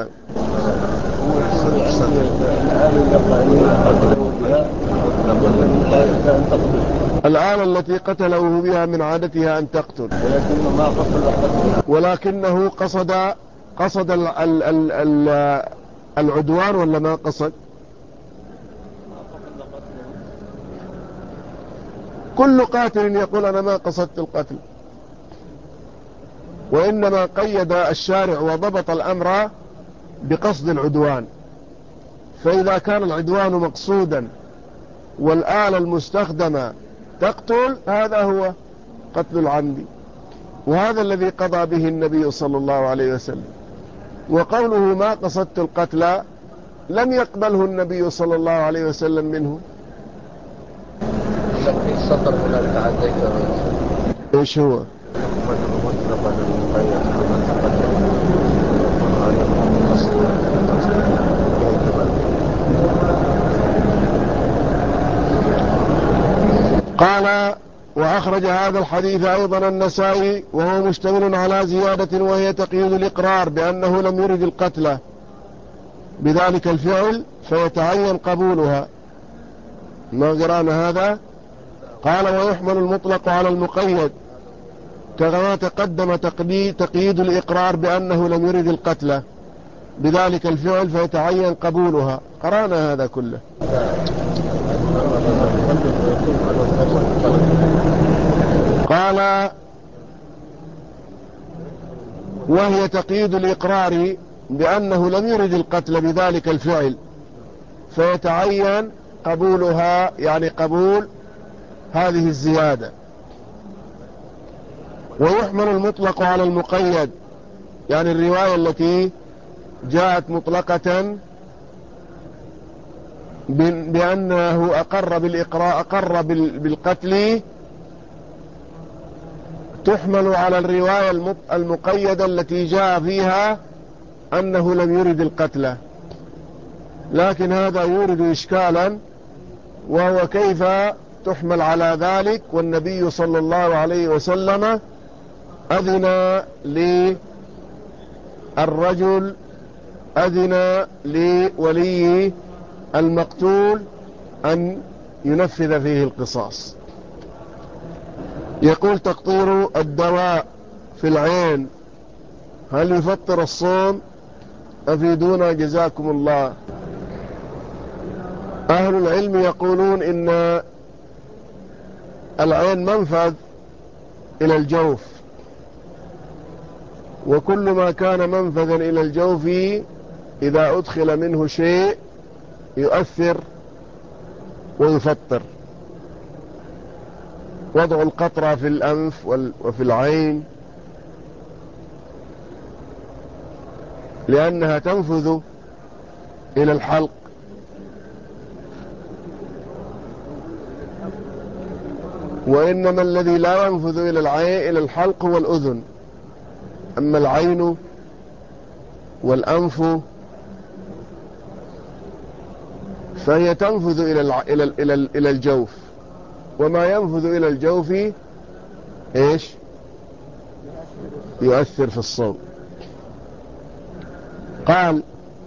الآلة التي قتله بها من عادتها أن تقتل، ولكنه قصد قصد ال ال ال ال العدوان ولا ما قصد؟ كل قاتل يقول أنا ما قصدت القتل، وإنما قيد الشارع وضبط الأمر بقصد العدوان. فإذا كان العدوان مقصودا والآلة المستخدمة تقتل، هذا هو قتل العمد، وهذا الذي قضى به النبي صلى الله عليه وسلم. وقوله ما قصدت القتل لم يقبله النبي صلى الله عليه وسلم منه. في السطر هناك تعديت ايش هو؟ قال: وأخرج هذا الحديث أيضا النسائي، وهو مشتمل على زيادة، وهي تقييد الإقرار بأنه لم يرد القتل بذلك الفعل فيتعين قبولها. ما قرانا هذا؟ قال: ويحمل المطلق على المقيد، كما تقدم تقدي- تقييد الإقرار بأنه لم يرد القتل بذلك الفعل فيتعين قبولها، قرأنا هذا كله. قال وهي تقييد الإقرار بأنه لم يرد القتل بذلك الفعل فيتعين قبولها، يعني قبول هذه الزيادة. ويحمل المطلق على المقيد، يعني الرواية التي جاءت مطلقة بأنه أقر بالإقراء أقر بالقتل تحمل على الرواية المقيدة التي جاء فيها أنه لم يرد القتل. لكن هذا يورد إشكالا، وهو كيف تحمل على ذلك والنبي صلى الله عليه وسلم أذن للرجل أذن لولي المقتول أن ينفذ فيه القصاص. يقول تقطير الدواء في العين هل يفطر الصوم؟ أفيدونا جزاكم الله. أهل العلم يقولون إن العين منفذ إلى الجوف، وكل ما كان منفذا إلى الجوف إذا أدخل منه شيء يؤثر ويفطر. وضع القطرة في الأنف وفي العين لأنها تنفذ إلى الحلق، وإنما الذي لا ينفذ إلى العين إلى الحلق هو الأذن، أما العين والأنف فهي تنفذ إلى الع... إلى ال... إلى ال... إلى الجوف، وما ينفذ إلى الجوف إيش؟ يؤثر في الصوم. قال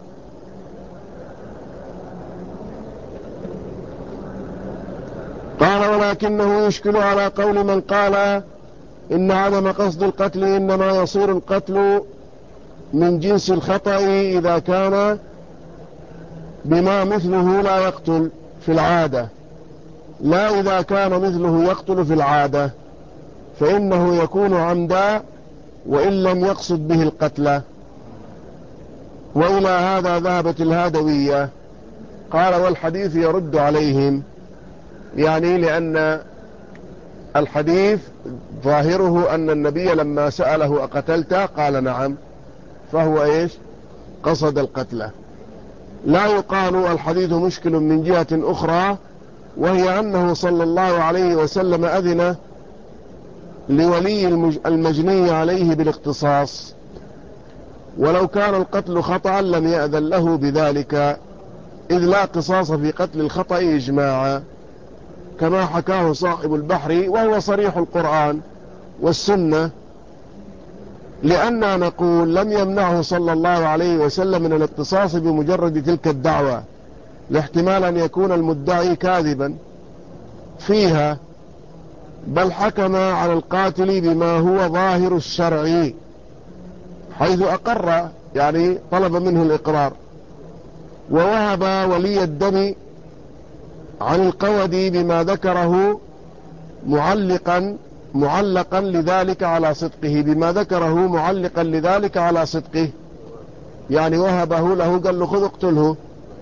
قال ولكنه يشكل على قول من قال إن عدم قصد القتل إنما يصير القتل من جنس الخطأ إذا كان بما مثله لا يقتل في العادة، لا إذا كان مثله يقتل في العادة فإنه يكون عمدا وإن لم يقصد به القتل. وإلى هذا ذهبت الهادوية. قال والحديث يرد عليهم، يعني لأن الحديث ظاهره أن النبي لما سأله أقتلت قال نعم، فهو إيش؟ قصد القتل. لا يقال الحديث مشكل من جهة أخرى، وهي أنه صلى الله عليه وسلم أذن لولي المجني عليه بالاقتصاص، ولو كان القتل خطأ لم يأذن له بذلك، إذ لا قصاص في قتل الخطأ إجماعا، كما حكاه صاحب البحر وهو صريح القرآن والسنة. لأننا نقول لم يمنعه صلى الله عليه وسلم من الاقتصاص بمجرد تلك الدعوة، لاحتمال أن يكون المدعي كاذبا فيها، بل حكم على القاتل بما هو ظاهر الشرع، حيث أقر، يعني طلب منه الإقرار، ووهب ولي الدم عن القود بما ذكره معلقا معلقا لذلك على صدقه، بما ذكره معلقا لذلك على صدقه، يعني وهبه له، قال له خذ اقتله.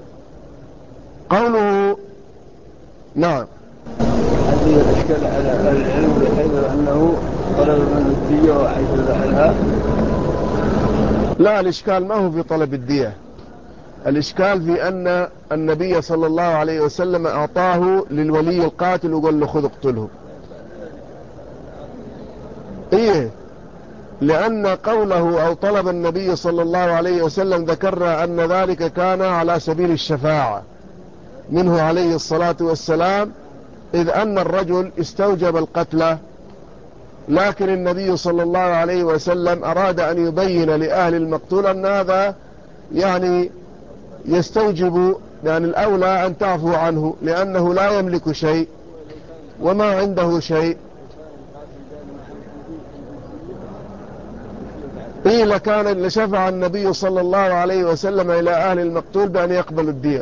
قوله نعم. هذه الاشكال على اهل العلم بحيث انه طلب منه الدية وحيث ذهلها. لا، الاشكال ما هو في طلب الدية، الاشكال في ان النبي صلى الله عليه وسلم اعطاه للولي القاتل وقال له خذ اقتله. ايه، لأن قوله أو طلب النبي صلى الله عليه وسلم ذكرنا أن ذلك كان على سبيل الشفاعة منه عليه الصلاة والسلام، إذ أن الرجل استوجب القتل، لكن النبي صلى الله عليه وسلم أراد أن يبين لأهل المقتول أن هذا يعني يستوجب، يعني الأولى أن تعفو عنه لأنه لا يملك شيء وما عنده شيء. قيل كان لشفع النبي صلى الله عليه وسلم إلى أهل المقتول بأن يقبلوا الدية.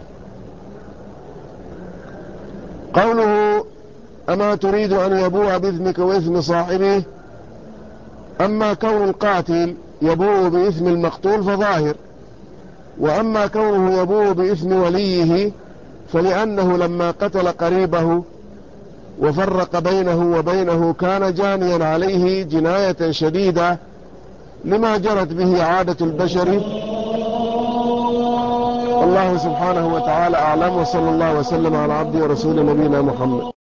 قوله أما تريد أن يبوء بإثمك وإثم صاحبه، أما كون القاتل يبوء بإثم المقتول فظاهر، وأما كونه يبوء بإثم وليه فلأنه لما قتل قريبه وفرق بينه وبينه كان جانيا عليه جناية شديدة لما جرت به عادة البشر. الله سبحانه وتعالى أعلم، وصلى الله وسلم على عبده ورسوله نبينا محمد.